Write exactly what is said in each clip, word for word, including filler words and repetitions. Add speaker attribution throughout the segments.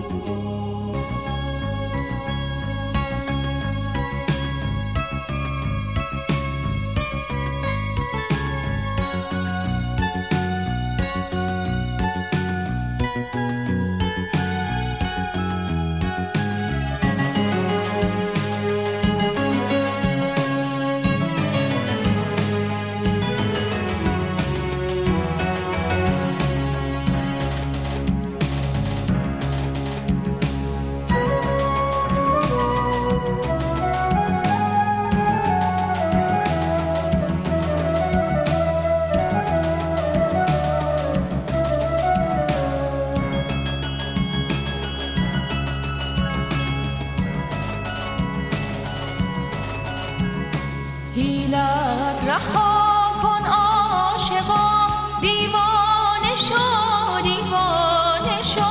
Speaker 1: حیلت رها کن عاشقا، دیوانه شو دیوانه شو،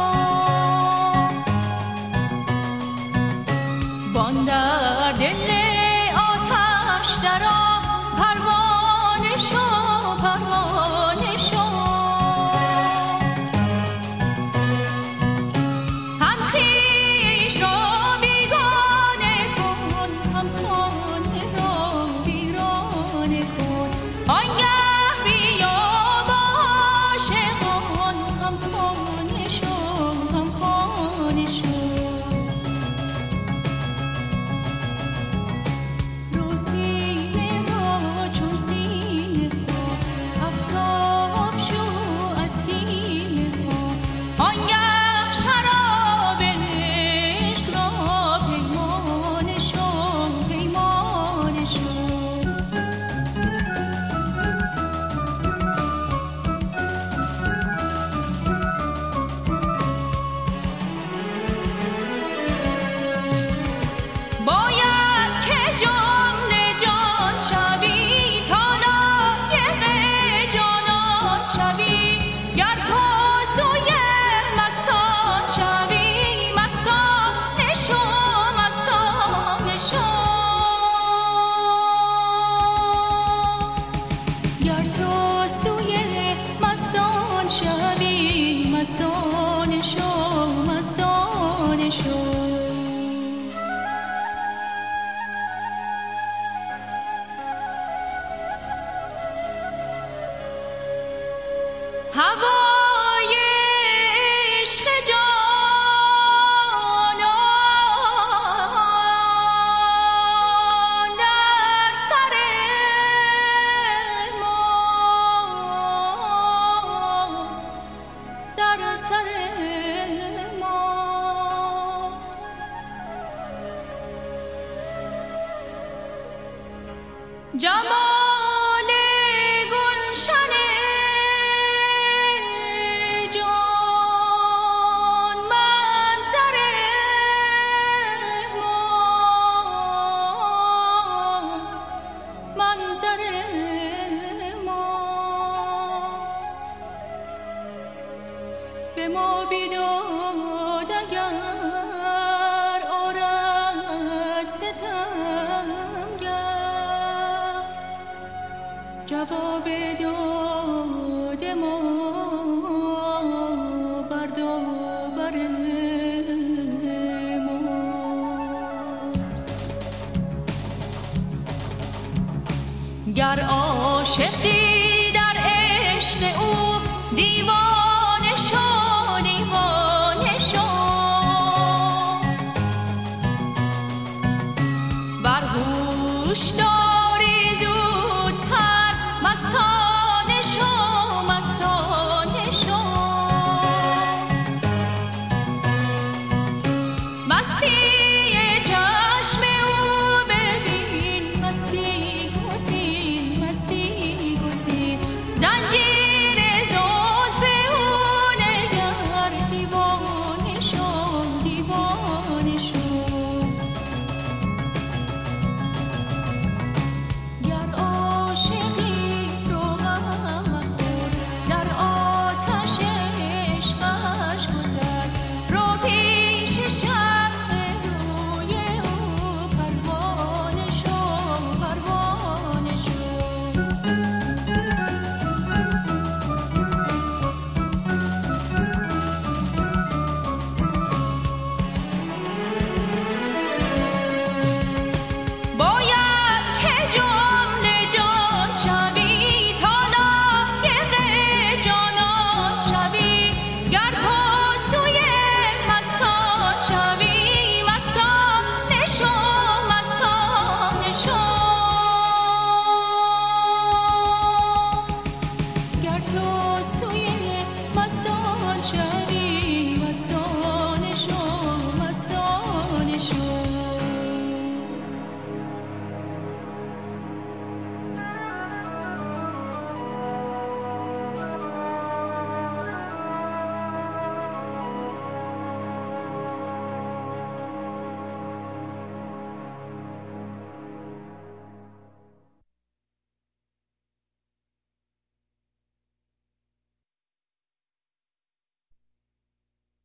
Speaker 1: وان در دل آتش درآ، پروانه شو پروانه شو. هم خویش را بیگانه کن، هم خانه را ویرانه کن، آنگه بیا با عاشقان، هم خانه شو هم خانه شو. رو سینه را چون سینه ها، آفتاب شو از سینه ها، آنگه شراب عشق را پیمانه شو پیمانه شو. باید که جان جان شوی، تا لایق جانان شوی، گر تو سوی مستان شوی، مستانه شو مستانه شو. گر تو سوی مستان شوی، مستانه شو مستانه شو. هوای عشق جانان در سر ماست، در سر ماست. جمال گلشن جان منظر ماست، منظر ماست. به ما بیداد اگر آرد ستمگر، جواب داد ما بردابر ماست. گر عاشقی